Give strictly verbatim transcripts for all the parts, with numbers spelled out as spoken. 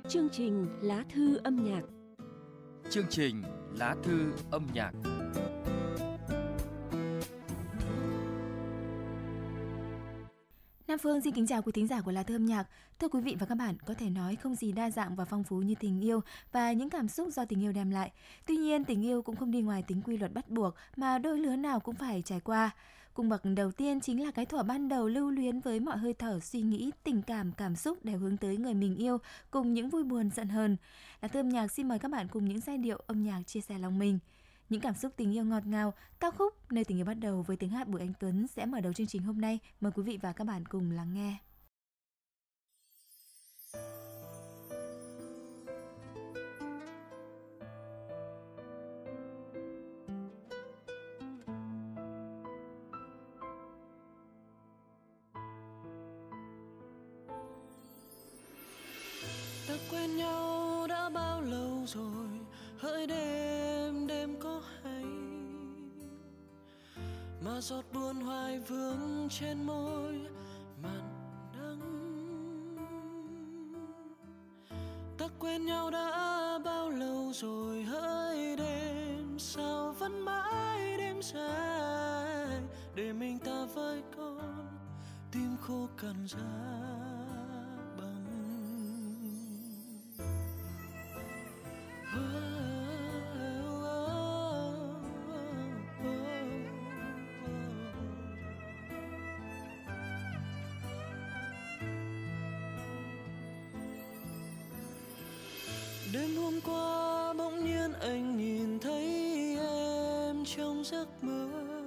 Chương trình Lá thư âm nhạc. Chương trình Lá thư âm nhạc. Nam Phương xin kính chào quý thính giả của Lá thư âm nhạc. Thưa quý vị và các bạn, có thể nói không gì đa dạng và phong phú như tình yêu và những cảm xúc do tình yêu đem lại. Tuy nhiên, tình yêu cũng không đi ngoài tính quy luật bắt buộc mà đôi lứa nào cũng phải trải qua. Cung bậc đầu tiên chính là cái thuở ban đầu lưu luyến với mọi hơi thở, suy nghĩ, tình cảm, cảm xúc để hướng tới người mình yêu cùng những vui buồn giận hờn. Lá thư âm nhạc xin mời các bạn cùng những giai điệu âm nhạc chia sẻ lòng mình. Những cảm xúc tình yêu ngọt ngào, ca khúc Nơi tình yêu bắt đầu với tiếng hát Bùi Anh Tuấn sẽ mở đầu chương trình hôm nay. Mời quý vị và các bạn cùng lắng nghe. Ta quen nhau đã bao lâu rồi, hỡi đêm đêm có hay mà giọt buồn hoài vương trên môi mặn đắng. Ta quen nhau đã bao lâu rồi, hỡi đêm sao vẫn mãi đêm dài để mình ta với con tim khô cằn giá. Đêm hôm qua bỗng nhiên anh nhìn thấy em trong giấc mơ.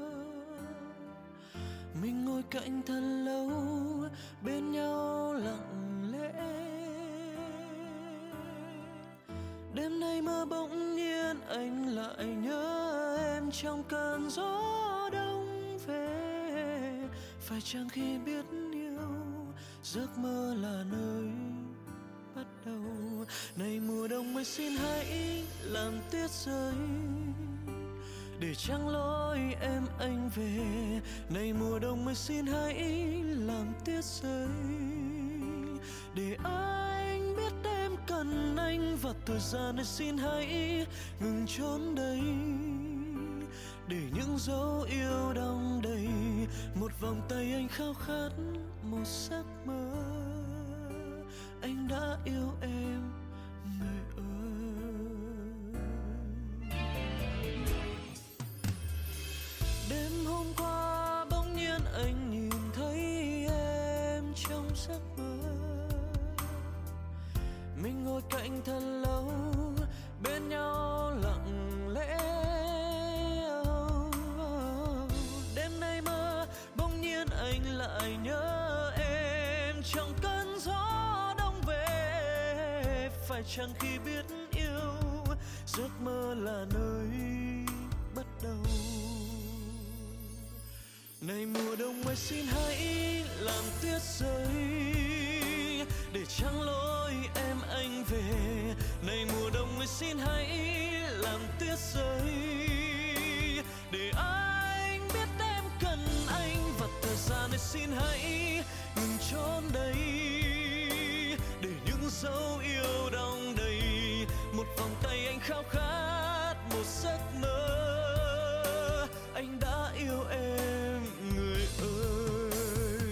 Mình ngồi cạnh thật lâu bên nhau lặng lẽ. Đêm nay mơ bỗng nhiên anh lại nhớ em trong cơn gió đông về. Phải chăng khi biết yêu giấc mơ là nơi bắt đầu. Này mùa đông mới xin hãy làm tuyết rơi để trăng lối em anh về. Này mùa đông mới xin hãy làm tuyết rơi để anh biết em cần anh. Và thời gian này xin hãy ngừng trốn đây để những dấu yêu đong đầy. Một vòng tay anh khao khát một giấc mơ. Anh đã yêu em người ơi. Đêm hôm qua bỗng nhiên anh nhìn thấy em trong giấc mơ. Mình ngồi cạnh thật lâu bên nhau lặng lẽ. Đêm nay mơ bỗng nhiên anh lại nhớ em trong cơn gió. Phải chăng khi biết yêu giấc mơ là nơi bắt đầu. Này mùa đông mới xin hãy làm tuyết rơi để trăng lối em anh về. Này mùa đông mới xin hãy làm tuyết rơi để anh biết em cần anh. Và thời gian này xin hãy ngừng trốn đây để những dấu yêu đong đầy. Một vòng tay anh khao khát một giấc mơ. Anh đã yêu em người ơi.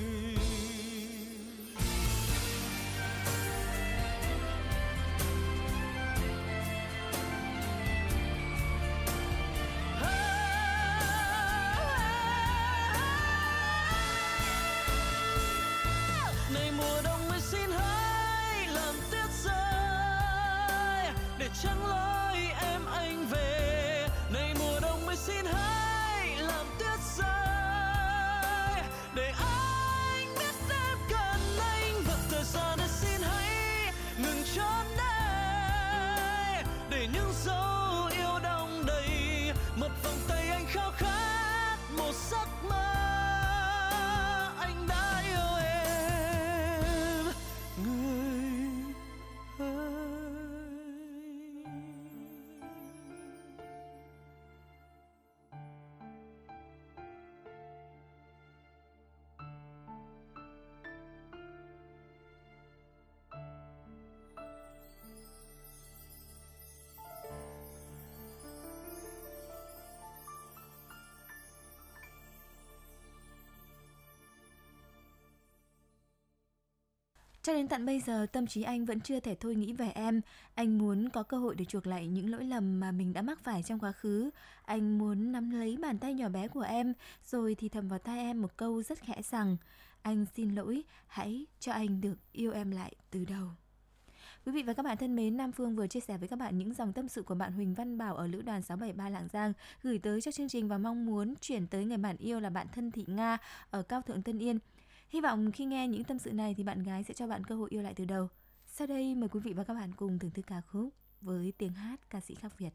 Cho đến tận bây giờ, tâm trí anh vẫn chưa thể thôi nghĩ về em. Anh muốn có cơ hội để chuộc lại những lỗi lầm mà mình đã mắc phải trong quá khứ. Anh muốn nắm lấy bàn tay nhỏ bé của em, rồi thì thầm vào tai em một câu rất khẽ rằng: anh xin lỗi, hãy cho anh được yêu em lại từ đầu. Quý vị và các bạn thân mến, Nam Phương vừa chia sẻ với các bạn những dòng tâm sự của bạn Huỳnh Văn Bảo ở Lữ đoàn sáu bảy ba Lạng Giang gửi tới cho chương trình và mong muốn chuyển tới người bạn yêu là bạn Thân Thị Nga ở Cao Thượng Tân Yên. Hy vọng khi nghe những tâm sự này thì bạn gái sẽ cho bạn cơ hội yêu lại từ đầu. Sau đây mời quý vị và các bạn cùng thưởng thức ca khúc với tiếng hát ca sĩ Khắc Việt.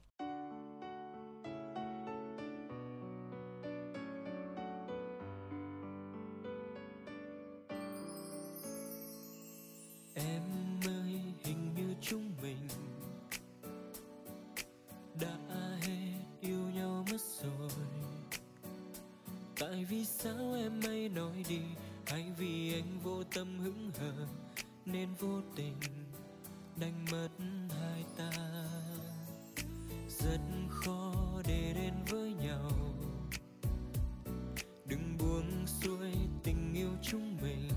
Em ơi, hình như chúng mình đã hết yêu nhau mất rồi. Tại vì sao em hay nói đi, hay vì anh vô tâm hững hờ nên vô tình đánh mất hai ta. Rất khó để đến với nhau, đừng buông xuôi tình yêu chúng mình.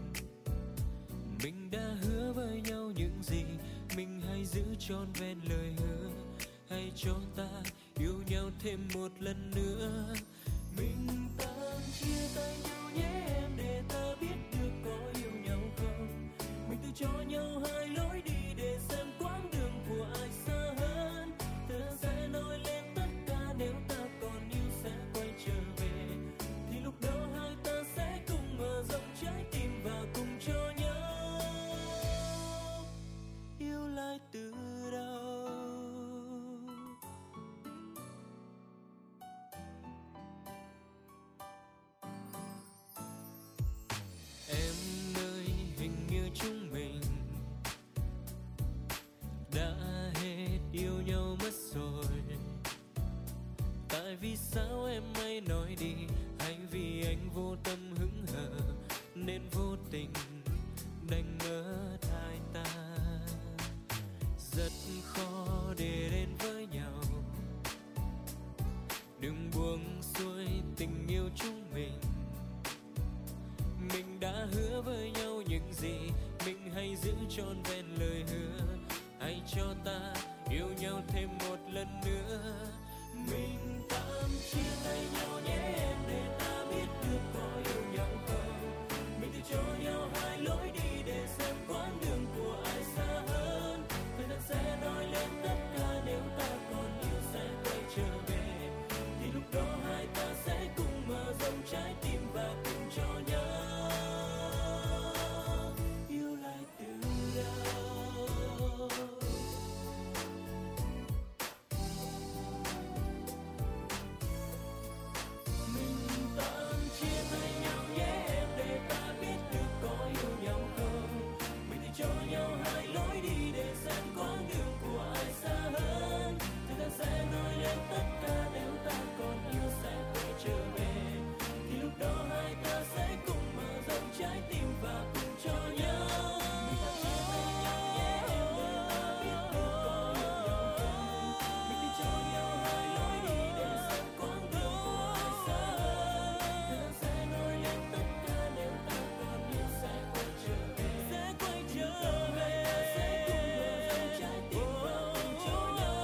Mình đã hứa với nhau những gì, mình hãy giữ trọn vẹn lời hứa. Hãy cho ta yêu nhau thêm một lần nữa. Mình tạm chia tay nhau nhé em, để ta biết được có yêu nhau không. Mình tự cho nhau hai lối đi để xem quãng đường của ai xa hơn. Ta sẽ nói lên tất cả, nếu ta còn yêu sẽ quay trở về. Thì lúc đó hai ta sẽ cùng mở rộng trái tim và cùng cho nhau yêu lại từ đầu. Em ơi, hình như chúng mình đã hết yêu nhau mất rồi. Tại vì sao em hay nói đi, hay vì anh vô tâm hững hờ nên vô tình đánh mất hai ta. Rất khó để đến với nhau, đừng buông xuôi tình yêu chúng mình. Mình đã hứa với nhau những gì, mình hãy giữ trọn vẹn lời hứa. Hãy cho ta yêu nhau thêm một lần nữa. Mình tạm chia tay nhau nhé em, để ta biết được có yêu nhau không. Mình tự cho nhau hai lối đi để xem quãng đường của ai xa hơn. Thời gian sẽ nói lên tất cả, nếu ta còn yêu sẽ quay trở về. Thì lúc đó hai ta sẽ cùng mở rộng trái tim và cùng cho nhau yêu lại từ đầu. Mình tạm chia tay nhau nhé em, để ta biết được có yêu nhau không. Mình thì cho nhau hai lối đi để xem quãng đường của ai xa hơn. Thời gian sẽ nói lên tất cả, nếu ta còn yêu sẽ quay trở về. Thì lúc đó hai ta sẽ cùng mở rộng trái tim và cùng cho nhau. Mình tạm chia tay nhau nhé em, để ta biết được có yêu nhau không. Mình thì cho nhau hai lối đi để xem quãng đường của ai xa hơn. Thời gian sẽ nói lên tất cả, nếu ta còn yêu sẽ quay trở về. Sẽ quay trở về. Sẽ cùng mở rộng trái tim và cùng cho nhau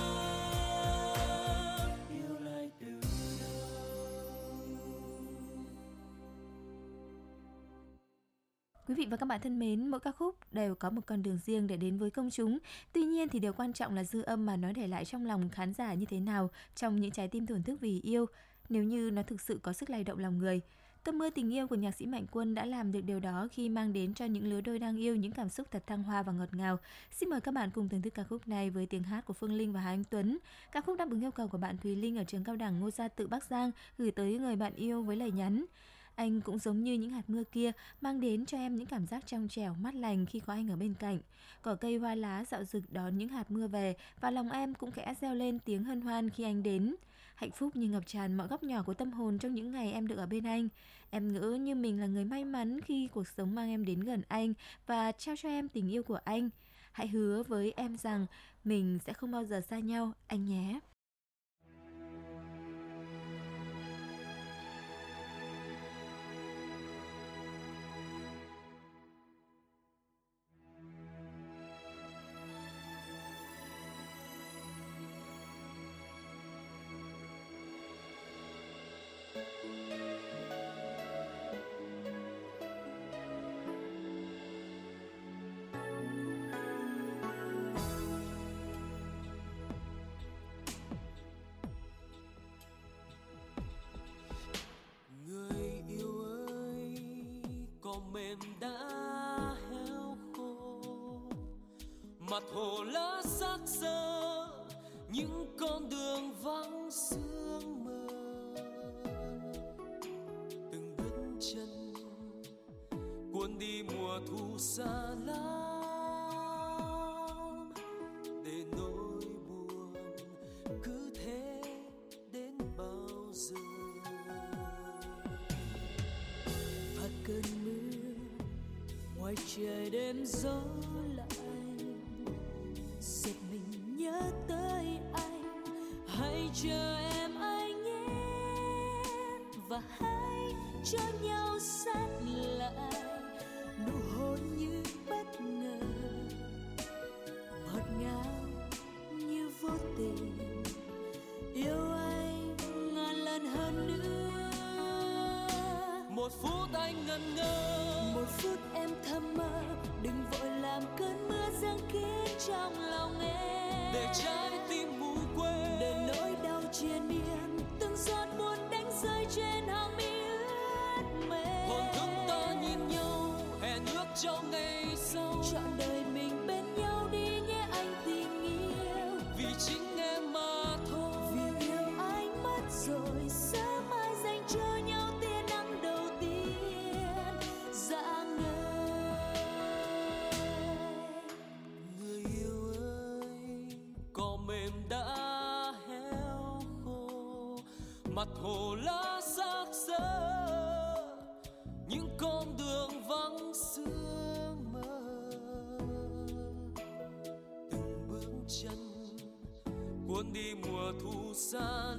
yêu lại từ đầu. Quý vị và các bạn thân mến, mỗi ca khúc đều có một con đường riêng để đến với công chúng. Tuy nhiên thì điều quan trọng là dư âm mà nó để lại trong lòng khán giả như thế nào, trong những trái tim thổn thức vì yêu, nếu như nó thực sự có sức lay động lòng người. Cơn mưa tình yêu của nhạc sĩ Mạnh Quân đã làm được điều đó khi mang đến cho những lứa đôi đang yêu những cảm xúc thật thăng hoa và ngọt ngào. Xin mời các bạn cùng thưởng thức ca khúc này với tiếng hát của Phương Linh và Hà Anh Tuấn. Ca khúc đáp ứng yêu cầu của bạn Thùy Linh ở trường cao đẳng Ngô Gia Tự Bắc Giang gửi tới người bạn yêu với lời nhắn: anh cũng giống như những hạt mưa kia, mang đến cho em những cảm giác trong trẻo mát lành khi có anh ở bên cạnh. Cỏ cây hoa lá dạo rực đón những hạt mưa về, và lòng em cũng khẽ reo lên tiếng hân hoan khi anh đến. Hạnh phúc như ngập tràn mọi góc nhỏ của tâm hồn trong những ngày em được ở bên anh. Em ngỡ như mình là người may mắn khi cuộc sống mang em đến gần anh và trao cho em tình yêu của anh. Hãy hứa với em rằng mình sẽ không bao giờ xa nhau, anh nhé. xác xơ những con đường vắng sương mờ. Từng bước chân cuốn đi mùa thu xa lắm, để nỗi buồn cứ thế đến bao giờ. Và cơn mưa ngoài trời đêm gió lạnh, giật mình nhớ tới anh. Hãy chờ em anh nhé, và hãy cho nhau sát lại. Nụ hôn như bất ngờ, ngọt ngào như vô tình. Yêu anh ngàn lần hơn nữa. Một phút anh ngẩn ngơ, một phút em thầm mơ. Đừng vội làm cơn mưa giăng kín trong lòng em, để trái tim mù quên, để nỗi đau triền miên. Từng giọt buồn đánh rơi trên hàng mi ướt mềm. Hồn thức ta nhìn nhau, hẹn ước cho ngày sau. Trọn đời mình bên nhau đi nhé anh tình yêu. Vì chính em mà thôi, vì yêu anh mất rồi. Sớm mai dành cho nhau tia nắng đầu tiên dạng ngời. Người yêu ơi, cỏ mềm đã héo khô, mặt hồ lá xác xơ những con đường vắng sương mơ. Từng bước chân cuốn đi mùa thu xa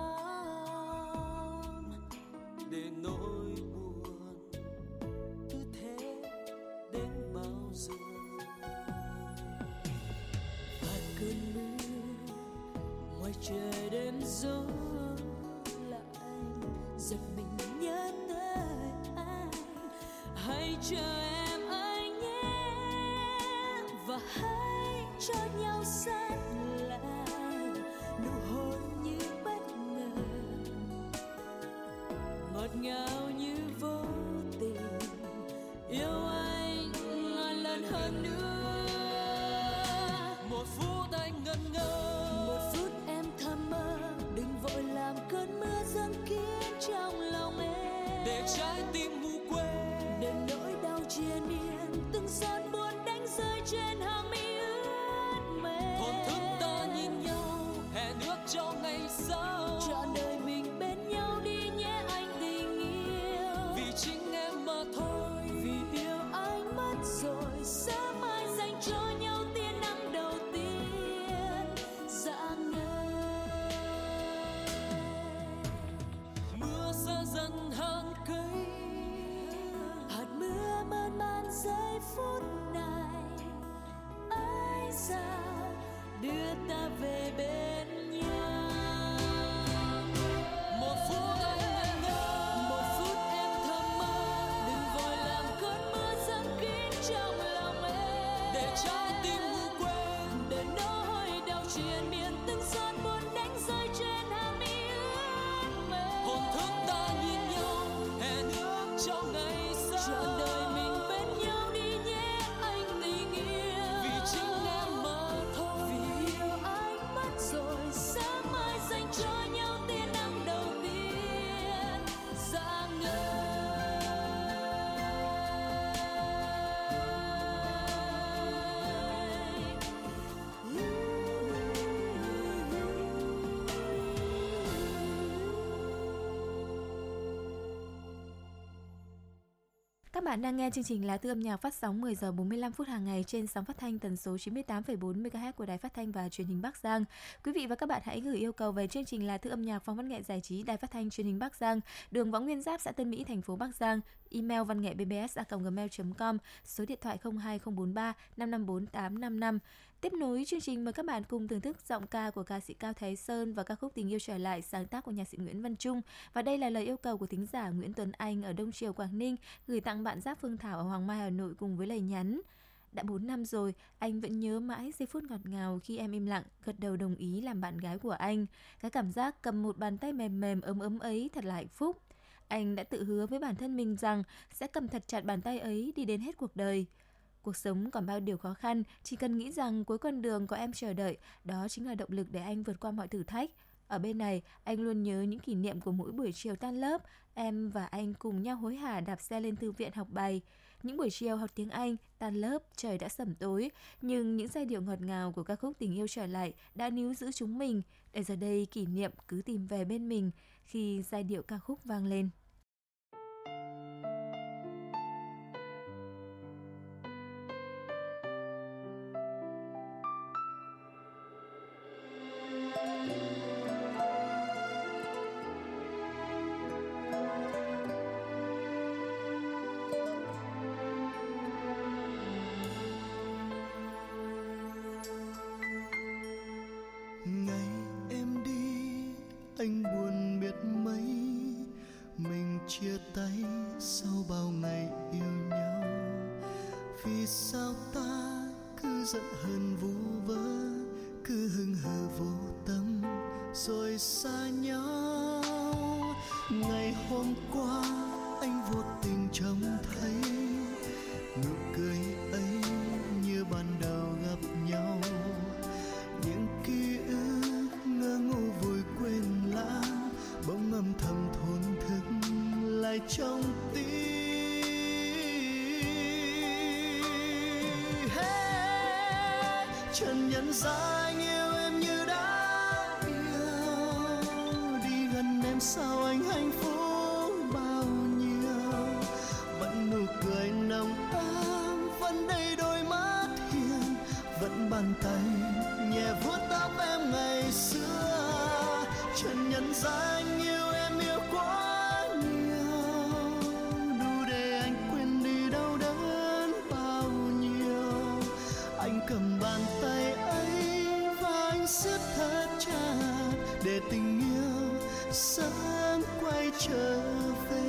lắm, để nỗi buồn cứ thế đến bao giờ. Và cơn mưa ngoài trời đêm gió lạnh, giật mình nhớ tới anh. Hãy chờ em anh nhé, và hãy cho nhau sát lại. Nụ hôn như bất ngờ, ngọt ngào như vô tình. Yêu anh ngàn lần hơn nữa. Một phút anh ngẩn ngơ, một phút em thầm mơ. Đừng vội làm cơn mưa giăng kín trong lòng em, để trái tim mù quên, để nỗi đau triền miên. Từng giọt buồn đánh rơi trên hàng mi ướt mềm. Hồn thức ta nhìn nhau, hẹn ước cho ngày sau. Trọn đời mình bên nhau đi nhé anh tình yêu. Vì chính em mà thôi, vì yêu anh mất rồi. Sớm mai dành cho nhau tia nắng đầu tiên dạng ngời. Mưa xa dần hàng cây, hạt mưa mơn man giây phút này. Ai sao đưa ta về bên nhau. Một phút anh ngẩn ngơ, một phút em thầm mơ. Đừng vội làm cơn mưa giăng kín trong lòng em, để trái tim mù quên, để nỗi đau triền miên. Từng giọt buồn đánh rơi trên hàng mi ướt mềm. Hồn thức ta nhìn nhau, hẹn ước cho ngày sau. Trọn đời mình bên nhau đi nhé anh tình yêu. Vì chính em mà thôi, vì yêu anh mất rồi. Sớm mai dành cho nhau tia nắng đầu tiên dạng ngời. Các bạn đang nghe chương trình Lá Thư âm nhạc phát sóng mười giờ bốn mươi lăm phút hàng ngày trên sóng phát thanh tần số chín mươi tám phẩy bốn mê ga héc của Đài Phát thanh và Truyền hình Bắc Giang. Quý vị và các bạn hãy gửi yêu cầu về chương trình Lá Thư âm nhạc phòng văn nghệ giải trí Đài Phát thanh Truyền hình Bắc Giang, đường Võ Nguyên Giáp, xã Tân Mỹ, thành phố Bắc Giang, email văn nghệ b b s a còng gmail chấm com, số điện thoại không hai không bốn ba năm năm bốn tám năm năm. Tiếp nối chương trình, mời các bạn cùng thưởng thức giọng ca của ca sĩ Cao Thái Sơn và ca khúc Tình yêu trở lại, sáng tác của nhạc sĩ Nguyễn Văn Trung. Và đây là lời yêu cầu của thính giả Nguyễn Tuấn Anh ở Đông Triều, Quảng Ninh, gửi tặng bạn Giáp Phương Thảo ở Hoàng Mai, Hà Nội cùng với lời nhắn: đã bốn năm rồi, anh vẫn nhớ mãi giây phút ngọt ngào khi em im lặng gật đầu đồng ý làm bạn gái của anh. Cái cảm giác cầm một bàn tay mềm mềm ấm ấm ấy thật là hạnh phúc. Anh đã tự hứa với bản thân mình rằng sẽ cầm thật chặt bàn tay ấy đi đến hết cuộc đời. Cuộc sống còn bao điều khó khăn, chỉ cần nghĩ rằng cuối con đường có em chờ đợi, đó chính là động lực để anh vượt qua mọi thử thách. Ở bên này, anh luôn nhớ những kỷ niệm của mỗi buổi chiều tan lớp, em và anh cùng nhau hối hả đạp xe lên thư viện học bài. Những buổi chiều học tiếng Anh, tan lớp, trời đã sẩm tối, nhưng những giai điệu ngọt ngào của ca khúc Tình Yêu Trở Lại đã níu giữ chúng mình, để giờ đây kỷ niệm cứ tìm về bên mình khi giai điệu ca khúc vang lên. Anh buồn biết mấy, mình chia tay sau bao ngày yêu nhau. Vì sao ta cứ giận hờn vu vơ, cứ hững hờ vô tâm rồi xa nhau. Ngày hôm qua anh vô tình trông thấy nụ cười ấy như ban đầu gặp nhau. Những ký ức ngơ ngủ vui quên lãng bỗng âm thầm thổn thức lại trong tim. Hey, chợt nhận ra anh yêu em như đã yêu, đi gần em sao anh hạnh phúc bao nhiêu. Vẫn nụ cười nồng ấm, vẫn đầy đôi mắt hiền, vẫn bàn tay nhẹ vuốt tóc em ngày xưa. Chợt nhận ra anh yêu em yêu quá nhiều, đủ để anh quên đi đau đớn bao nhiêu. Anh cầm bàn tay ấy và anh siết thật chặt để tình yêu sớm quay trở về.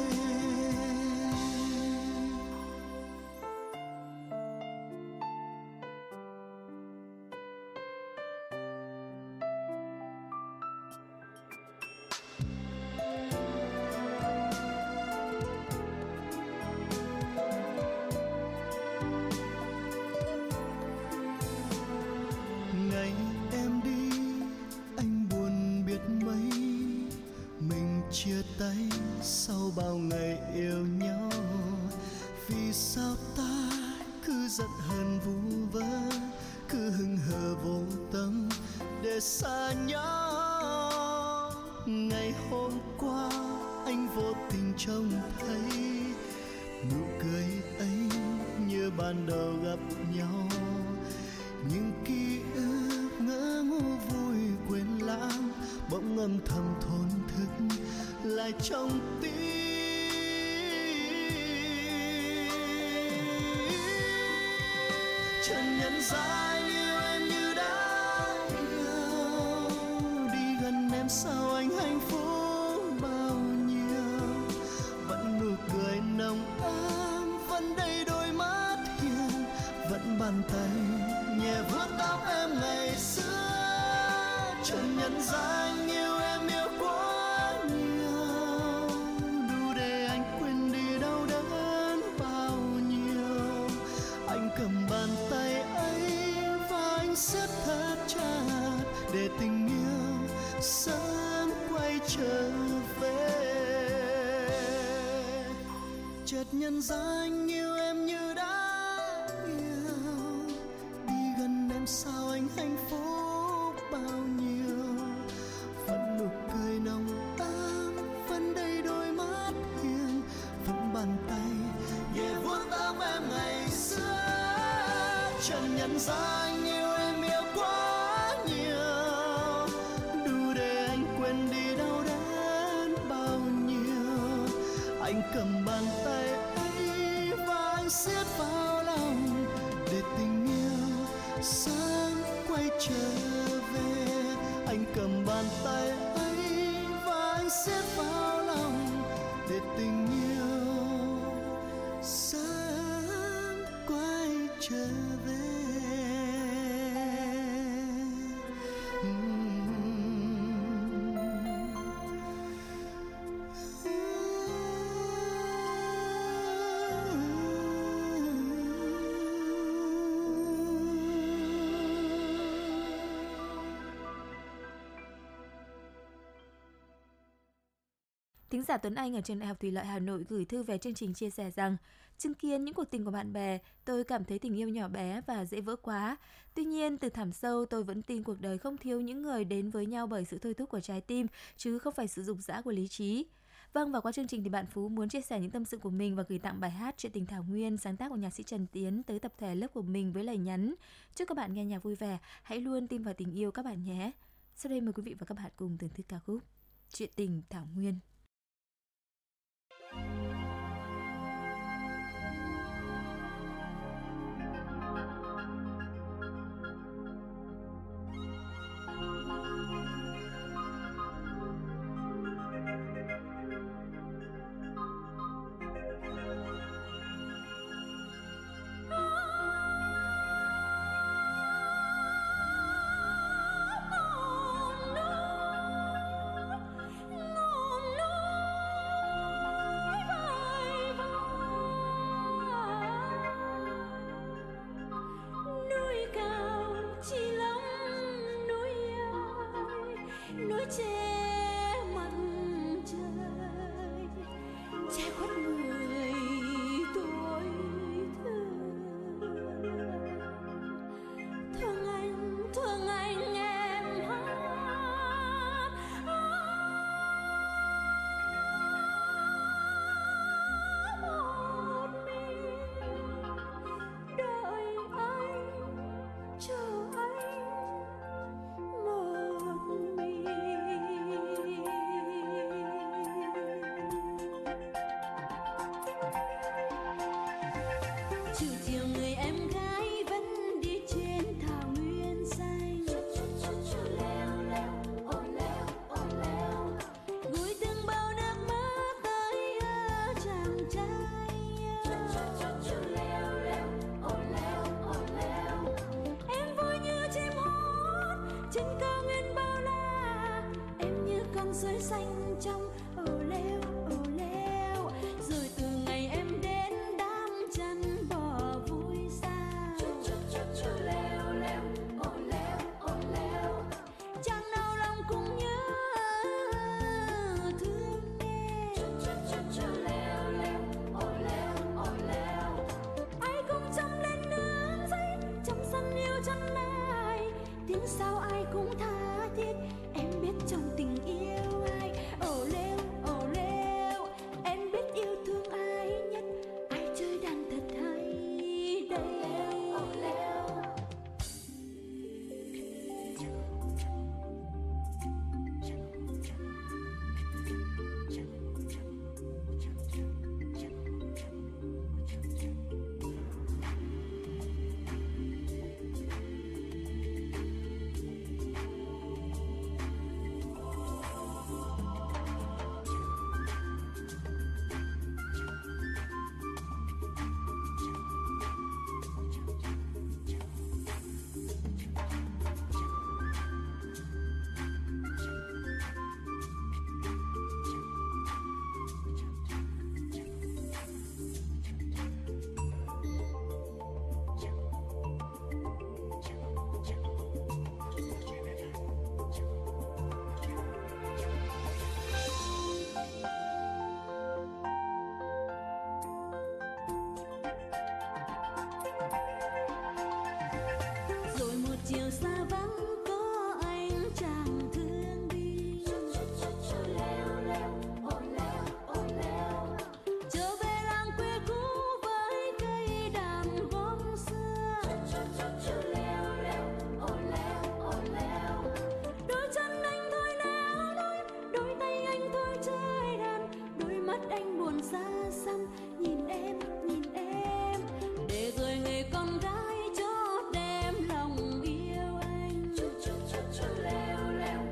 Ngày em đi anh buồn biết mấy, mình chia tay sau bao ngày yêu nhau. Vì sao ta cứ giận hờn vu vơ, cứ hững hờ vô tâm để xa nhau. Ngày hôm qua anh vô tình trông thấy nụ cười ấy như ban đầu gặp nhau. Những ký ức ngỡ ngủ vui quên lãng bỗng âm thầm thổn thức lại trong tim. Chợt nhận ra anh yêu em như đã yêu, đi gần em sao anh hạnh phúc bao nhiêu. Vẫn nụ cười nồng ấm, vẫn đầy đôi mắt hiền, vẫn bàn tay nhẹ vuốt tóc em ngày xưa. Chợt nhận ra anh yêu em yêu quá nhiều, đủ để anh quên đi đau đớn bao nhiêu. Anh cầm bàn tay ấy và anh siết thật chặt để tình yêu sớm quay trở về. Chợt nhận ra anh yêu em như đã yêu, đi gần em sao anh hạnh phúc bao nhiêu. Vẫn nụ cười nồng ấm, vẫn đầy đôi mắt hiền, vẫn bàn tay nhẹ vuốt tóc em ngày xưa. Chợt nhận ra anh yêu em yêu quá nhiều, đủ để anh quên đi đau đớn bao nhiêu. Anh cầm bàn tay ấy và anh siết vào lòng để tình yêu sớm quay trở về. Anh cầm bàn tay ấy và anh siết vào lòng để tình yêu sớm quay trở về. Thính giả Tuấn Anh ở trường Đại học Thủy lợi Hà Nội gửi thư về chương trình chia sẻ rằng chứng kiến những cuộc tình của bạn bè, tôi cảm thấy tình yêu nhỏ bé và dễ vỡ quá. Tuy nhiên, từ thẳm sâu tôi vẫn tin cuộc đời không thiếu những người đến với nhau bởi sự thôi thúc của trái tim, chứ không phải sự dục dã của lý trí. Vâng, và qua chương trình thì bạn Phú muốn chia sẻ những tâm sự của mình và gửi tặng bài hát Chuyện tình Thảo Nguyên sáng tác của nhạc sĩ Trần Tiến tới tập thể lớp của mình với lời nhắn: chúc các bạn nghe nhạc vui vẻ, hãy luôn tin vào tình yêu các bạn nhé. Sau đây mời quý vị và các bạn cùng thưởng thức ca khúc Chuyện tình Thảo Nguyên. chiều xa vắng có anh chàng thương đi trở về làng quê cũ với cây đàn gốm xưa. Đôi chân anh thôi léo đôi, đôi tay anh thôi chơi đàn, đôi mắt anh buồn xa xăm nhìn em nhìn em để rồi người con gái cho đem lòng yêu anh.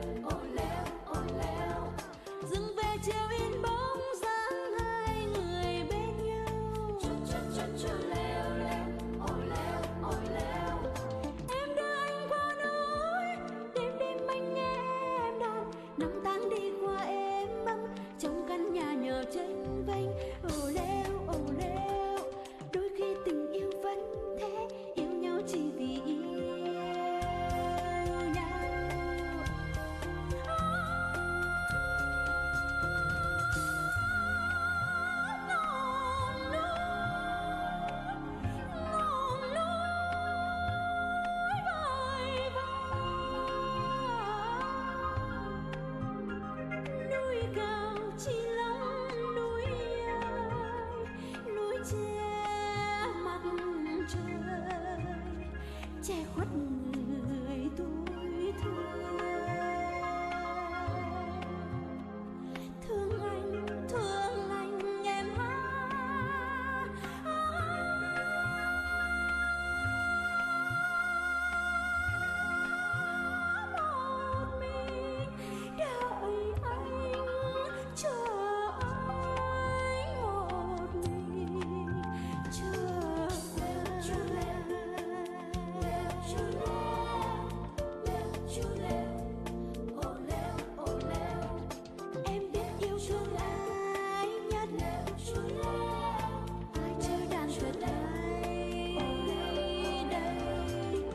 che mặt trời, che khuất người tôi thương. Thương anh, thương anh em hát. Một mình đợi anh, chờ anh một mình, chờ em biết yêu thương ai nhất, chơi đàn tuyệt đây đây.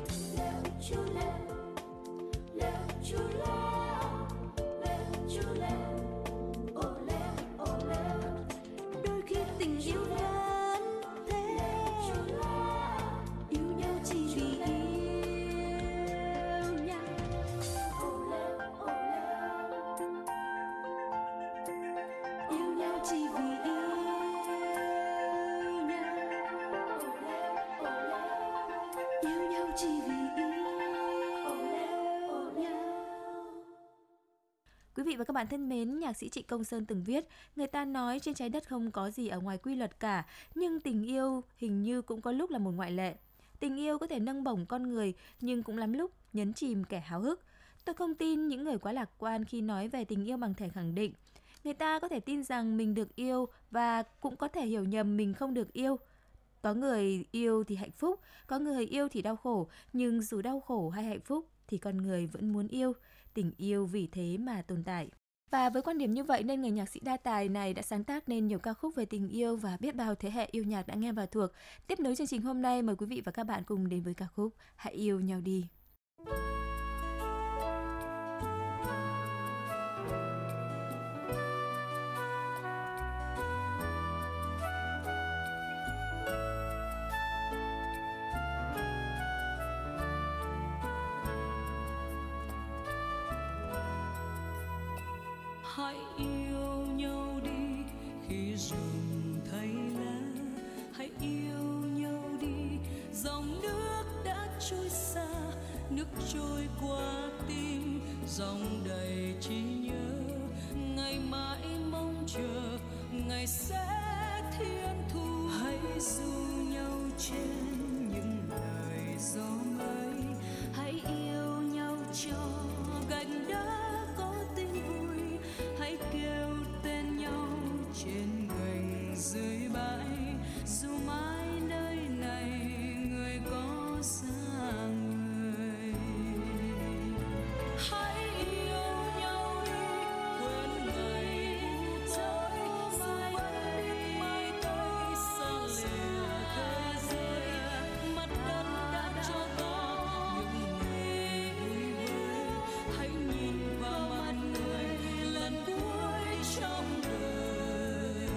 Đôi khi tình yêu vẫn thế, yêu nhau chỉ vì yêu nhau. Yêu nhau chỉ vì yêu nhau. Yêu nhau chỉ vì yêu nhau. Quý vị và các bạn thân mến, nhạc sĩ Trịnh Công Sơn từng viết: người ta nói trên trái đất không có gì ở ngoài quy luật cả, nhưng tình yêu hình như cũng có lúc là một ngoại lệ. Tình yêu có thể nâng bổng con người, nhưng cũng lắm lúc nhấn chìm kẻ háo hức. Tôi không tin những người quá lạc quan khi nói về tình yêu bằng thể khẳng định. Người ta có thể tin rằng mình được yêu và cũng có thể hiểu nhầm mình không được yêu. Có người yêu thì hạnh phúc, có người yêu thì đau khổ, nhưng dù đau khổ hay hạnh phúc thì con người vẫn muốn yêu. Tình yêu vì thế mà tồn tại. Và với quan điểm như vậy nên người nhạc sĩ đa tài này đã sáng tác nên nhiều ca khúc về tình yêu và biết bao thế hệ yêu nhạc đã nghe và thuộc. Tiếp nối chương trình hôm nay, mời quý vị và các bạn cùng đến với ca khúc Hãy yêu nhau đi. Hãy yêu nhau đi khi rừng thay lá, hãy yêu nhau đi dòng nước đã trôi xa, nước trôi qua tim dòng đầy trí nhớ, ngày mãi mong chờ ngày sẽ thiên thu. Hãy du nhau trên những lời gió mây, hãy yêu nhau cho gạch đá có tin vui, hãy kêu tên nhau trên gành dưới bãi, dù mãi nơi này người có xa người. Hãy yêu nhau đi, quên ngày u tối, mai đây mai đây xa lìa thế giới, mặt đất đã cho ta những ngày vui vơi. Hãy nhìn vào mặt người lần cuối trong đời.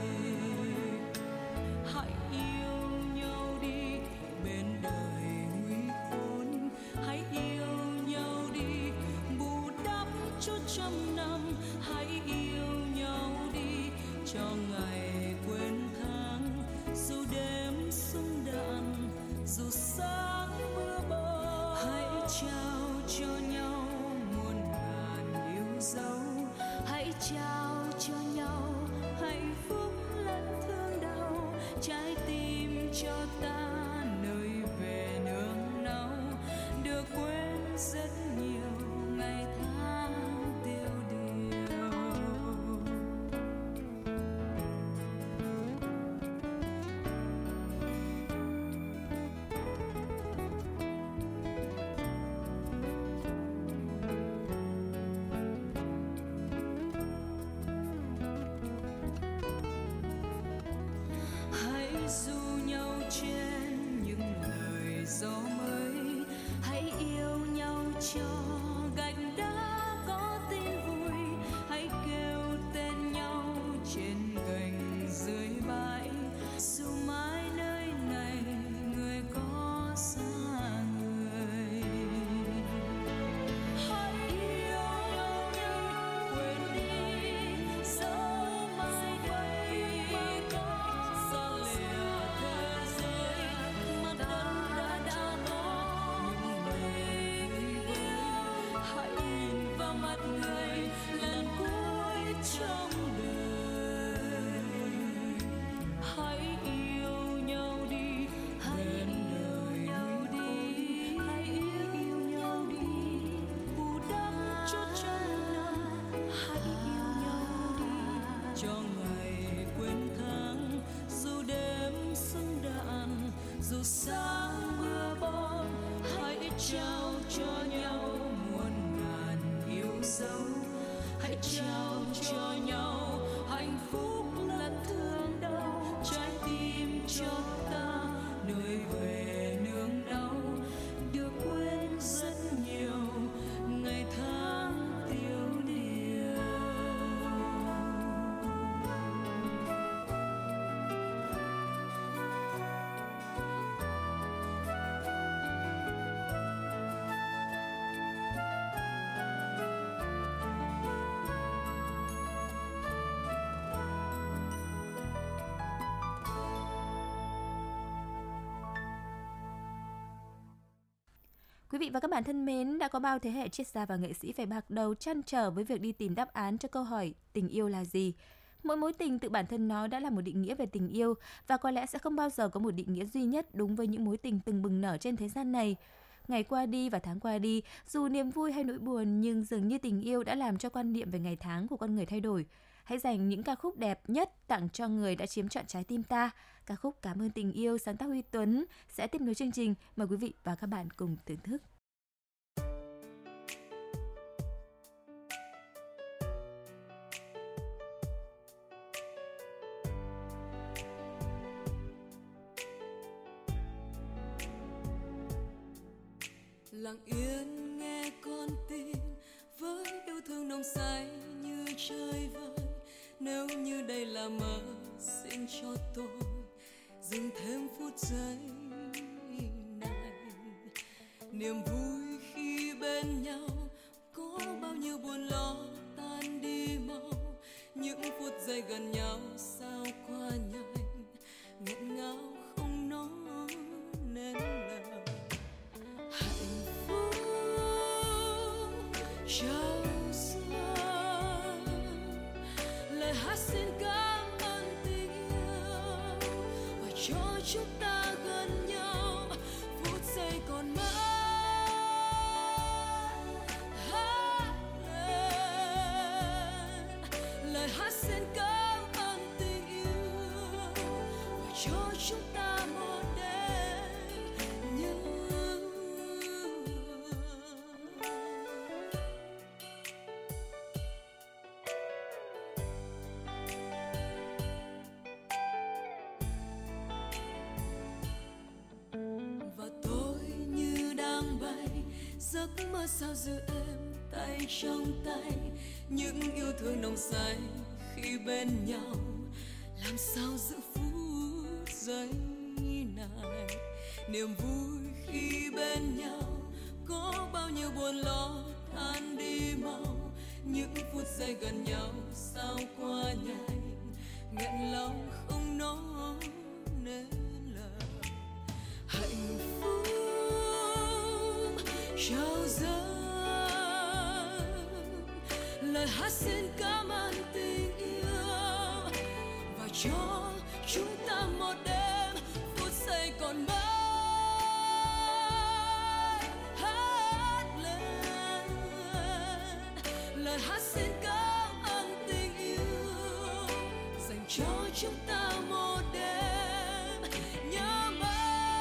Hãy yêu nhau đi bên đời nguy khốn, hãy yêu nhau đi bù đắp cho trăm năm, hãy yêu nhau đi cho ngày quên tháng, dù đêm súng đạn dù sáng mưa bom. Hãy trao cho nhau muôn ngàn yêu dấu, hãy trao cho nhau hạnh phúc lẫn thương đau, trái tim cho ta nơi về nương náu, được quên rất nhiều ngày tháng tiêu điều. Hãy du nhau trên dù sáng mưa bom, hãy trao cho nhau muôn ngàn yêu dấu, hãy trao cho nhau hạnh phúc lẫn thương đau, trái tim cho ta nơi về nương đau, được quên rất nhiều ngày tháng tiêu điều. Quý vị và các bạn thân mến, đã có bao thế hệ triết gia và nghệ sĩ phải bạc đầu trăn trở với việc đi tìm đáp án cho câu hỏi tình yêu là gì. Mỗi mối tình tự bản thân nó đã là một định nghĩa về tình yêu và có lẽ sẽ không bao giờ có một định nghĩa duy nhất đúng với những mối tình từng bừng nở trên thế gian này. Ngày qua đi và tháng qua đi, dù niềm vui hay nỗi buồn nhưng dường như tình yêu đã làm cho quan niệm về ngày tháng của con người thay đổi. Hãy dành những ca khúc đẹp nhất tặng cho người đã chiếm trọn trái tim ta. Ca khúc Cảm ơn tình yêu sáng tác Huy Tuấn sẽ tiếp nối chương trình. Mời quý vị và các bạn cùng thưởng thức. Lặng yên nghe con tim với yêu thương nồng say như trời vơi. Nếu như đây là mơ, xin cho tôi dừng thêm phút giây này. Niềm vui khi bên nhau có bao nhiêu buồn lo tan đi mau. Những phút giây gần nhau sao qua nhanh, nghẹn ngào không nói nên lời. Hạnh phúc trao dâng, lời hát xin cảm ơn tình yêu và cho chúng ta gần nhau phút giây còn mãi. Hát lên lời hát xin cảm ơn tình yêu và cho chúng ta một đêm nhớ. Và tôi như đang bay, giấc mơ sao giữ em tay trong tay. Những yêu thương nồng say khi bên nhau, làm sao giữ phút giây này. Niềm vui khi bên nhau có bao nhiêu buồn lo tan đi mau. Những phút giây gần nhau sao qua nhanh, nghẹn lòng không nói nên lời. Hạnh phúc trao dâng, lời hát xin cảm ơn tình yêu và cho chúng ta một đêm phút giây còn mãi. Hát lên lời hát xin cảm ơn tình yêu dành cho chúng ta một đêm nhớ mãi.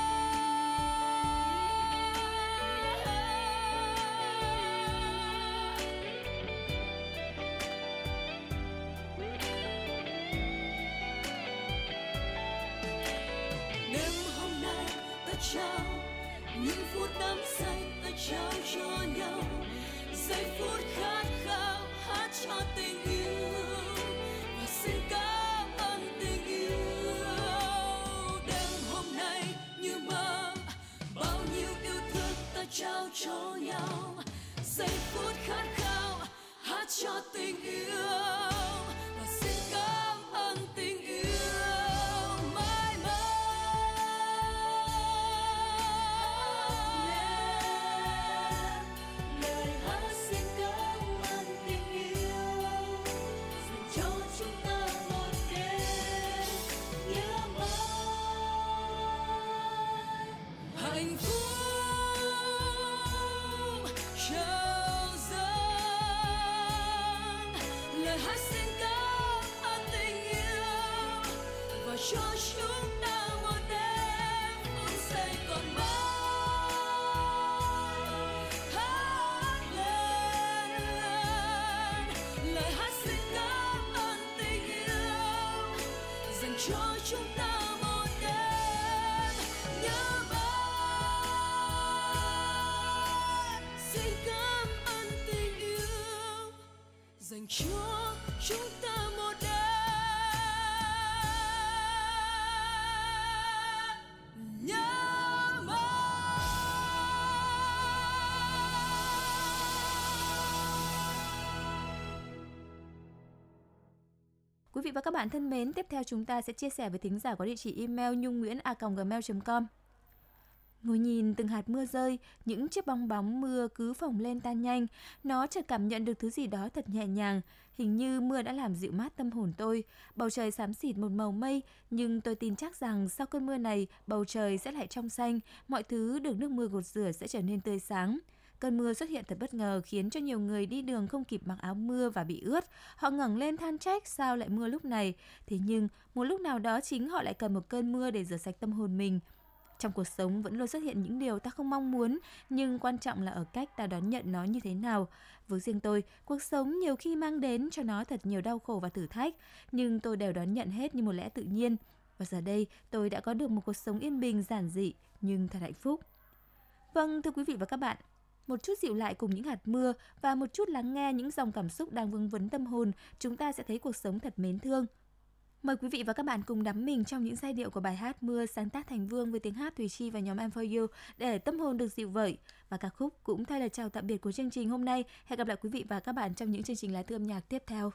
Đêm hôm nay ta trao những phút đắm say, ta trao cho nhau giây phút khát khao hát cho tình yêu và xin cảm ơn tình yêu. Đêm hôm nay như mơ, bao nhiêu yêu thương ta trao cho nhau giây phút khát khao hát cho tình yêu và xin cảm ơn tình yêu mãi mãi. Lời hát xin cảm ơn tình yêu dành cho chúng ta một đêm nhớ mãi. Hạnh phúc trao dâng, lời hát xin cảm ơn tình yêu và cho chúng ta một đêm phút Quý vị và các bạn thân mến, tiếp theo chúng ta sẽ chia sẻ với thính giả có địa chỉ email nhung nguyễn a còng gmail chấm com. Ngồi nhìn từng hạt mưa rơi, những chiếc bong bóng mưa cứ phồng lên tan nhanh. Nó chợt cảm nhận được thứ gì đó thật nhẹ nhàng. Hình như mưa đã làm dịu mát tâm hồn tôi. Bầu trời xám xịt một màu mây, nhưng tôi tin chắc rằng sau cơn mưa này, bầu trời sẽ lại trong xanh. Mọi thứ được nước mưa gột rửa sẽ trở nên tươi sáng. Cơn mưa xuất hiện thật bất ngờ khiến cho nhiều người đi đường không kịp mặc áo mưa và bị ướt. Họ ngẩng lên than trách sao lại mưa lúc này. Thế nhưng, một lúc nào đó chính họ lại cần một cơn mưa để rửa sạch tâm hồn mình. Trong cuộc sống vẫn luôn xuất hiện những điều ta không mong muốn, nhưng quan trọng là ở cách ta đón nhận nó như thế nào. Với riêng tôi, cuộc sống nhiều khi mang đến cho nó thật nhiều đau khổ và thử thách, nhưng tôi đều đón nhận hết như một lẽ tự nhiên. Và giờ đây, tôi đã có được một cuộc sống yên bình, giản dị, nhưng thật hạnh phúc. Vâng, thưa quý vị và các bạn, một chút dịu lại cùng những hạt mưa và một chút lắng nghe những dòng cảm xúc đang vương vấn tâm hồn, chúng ta sẽ thấy cuộc sống thật mến thương. Mời quý vị và các bạn cùng đắm mình trong những giai điệu của bài hát Mưa sáng tác Thành Vương với tiếng hát Thùy Chi và nhóm I'm For You để tâm hồn được dịu vợi. Và ca khúc cũng thay lời chào tạm biệt của chương trình hôm nay. Hẹn gặp lại quý vị và các bạn trong những chương trình lá thư âm nhạc tiếp theo.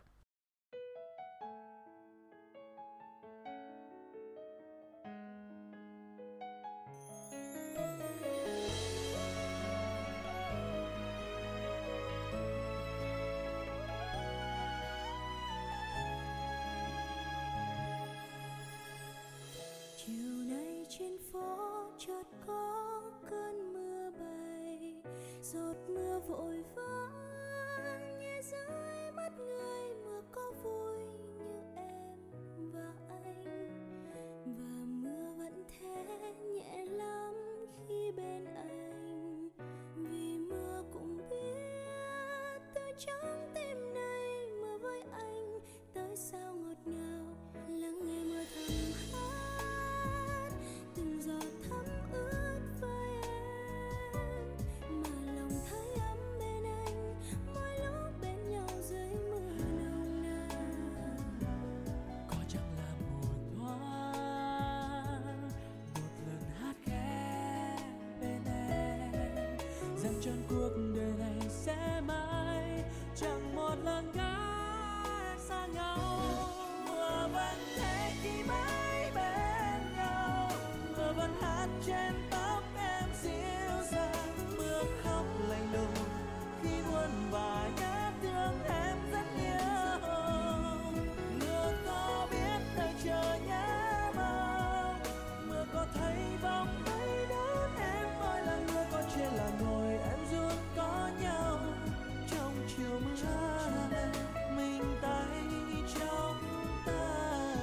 Trên phố chợt có cơn mưa bay, giọt mưa vội vã nhẹ rơi mắt người. Mưa có vui như em và anh, và mưa vẫn thế nhẹ lắm khi bên anh. Vì mưa cũng biết từ trong tim này, mưa với anh tới sao ngọt ngào. Lắng nghe mưa thầm hát từng giọt thấm ướt vai em, mà lòng thấy ấm bên anh mỗi lúc bên nhau dưới mưa nồng nàn. Có chẳng là một thoáng một lần hát khẽ bên em, rằng trọn cuộc đời này sẽ mãi chẳng một lần cách xa nhau. Mưa vẫn thế khi mãi bên nhau, mưa vẫn hát trên tóc em dịu dàng. Mưa khóc lạnh lùng khi buồn và nhớ thương em rất nhiều. Mưa có biết đợi chờ nhớ mong, mưa có thấy bóng thấy đón em mỗi lần mưa có trên là ngồi em run có nhau. Trong chiều mưa mình tay trong tay.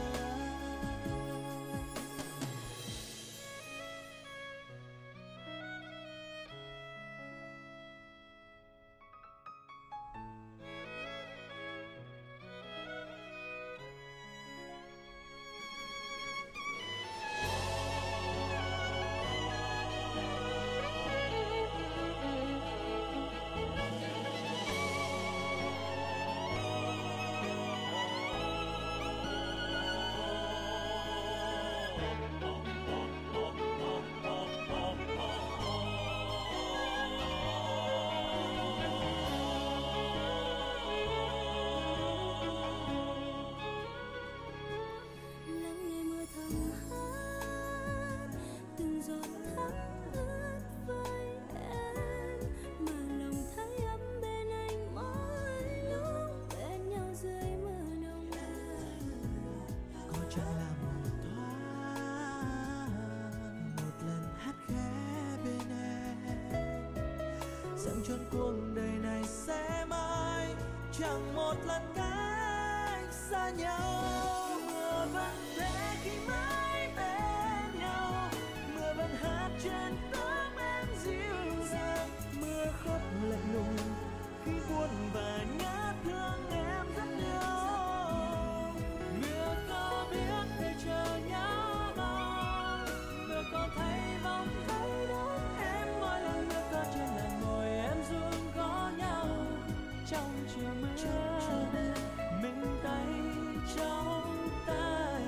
Lắng nghe mưa thầm hát từng giọt thấm ướt vai em, mà lòng thấy ấm bên anh mỗi lúc bên nhau dưới mưa nồng nàn. Có chẳng là một thoáng một lần hát khẽ bên em, rằng trọn cuộc đời này sẽ mãi chẳng một lần cách xa nhau. Mưa vẫn thế khi mãi bên nhau, mưa vẫn hát trên tóc em dịu dàng. Mưa khóc lạnh lùng khi buồn và nhớ thương em rất nhiều. Mưa có biết để chờ nhau mong, mưa có thấy bóng thấy đón em mỗi lần mưa có trên là ngồi em run có nhau. Trong chiều mưa mình tay trong tay.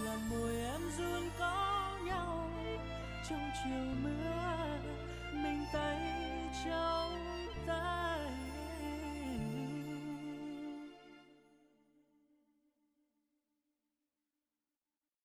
làn môi em run có nhau trong chiều mưa, mình tay